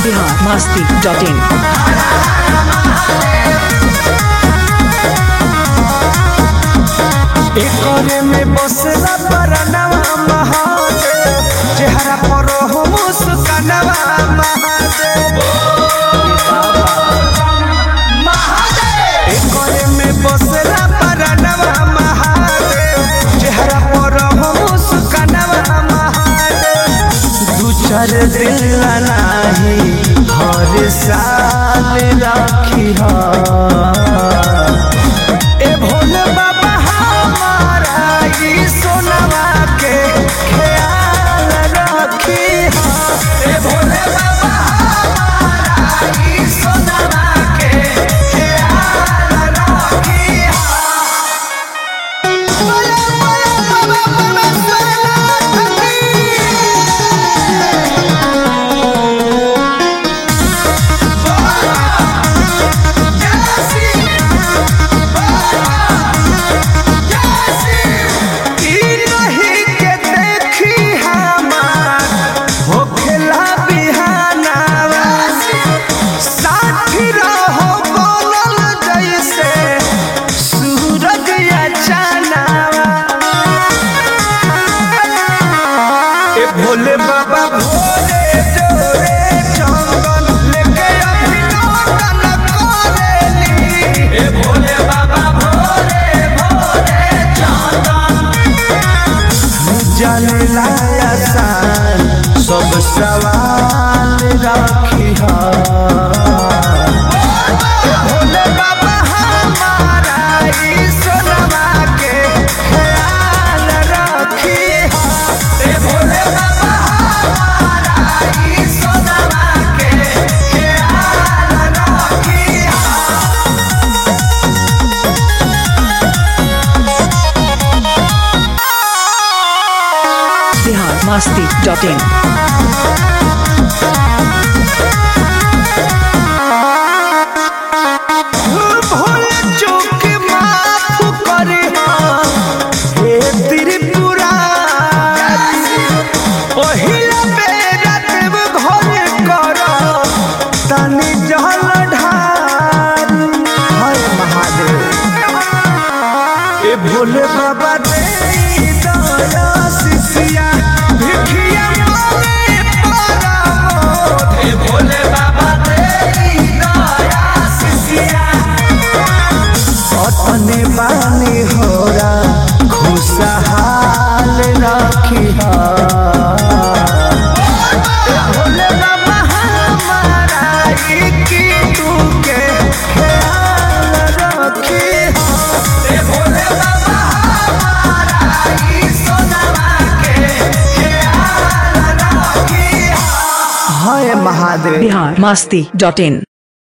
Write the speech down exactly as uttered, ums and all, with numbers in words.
Bihar Masti dot इन। एकरे में बसला परनवा महादेव, चेहरा पर हो मुस्कानवा महादेव। एकरे में बसला परनवा महादेव, चेहरा पर हो मुस्कानवा महादेव। दू चार दिन नाही हर साल राखी हा ए भोले बाबा हमारा ई सोनवा के ख्याल रखी हा। ए भोले बाबा हमारा ई सोनवा के ख्याल रखी हा। बोले बोले बाबा परमेश्वर भोले बाबा भोले जोरे चंदन लेके अभिनंदन करेली। ए भोले बाबा भोले भोले चंदन जाने लाया सान सब सवाल राखी हा। भोले बाबा हमारा ई सोनवा के ख्याल रखी हा। ए भोले बिहार मस्ती डॉट इन। भूल चूक माफ करे हे त्रिपुरा, पहिला बेरा देव घर कर तनि जल ढार। हर महादेव ए भोले बाबा दे दया शिष्या भिखिया मांगे परमोध। ए भोले बाबा दे दया शिष्या अतने बानी होरा खुशहाल रखी हा। ए भोले बाबा हमारा ई की तू के ख्याल रखी हा। ए भोले बाबा हमारा ई सोनवा के ख्याल रखी हा। हाय महादेव। बिहार मस्ती डॉट इन।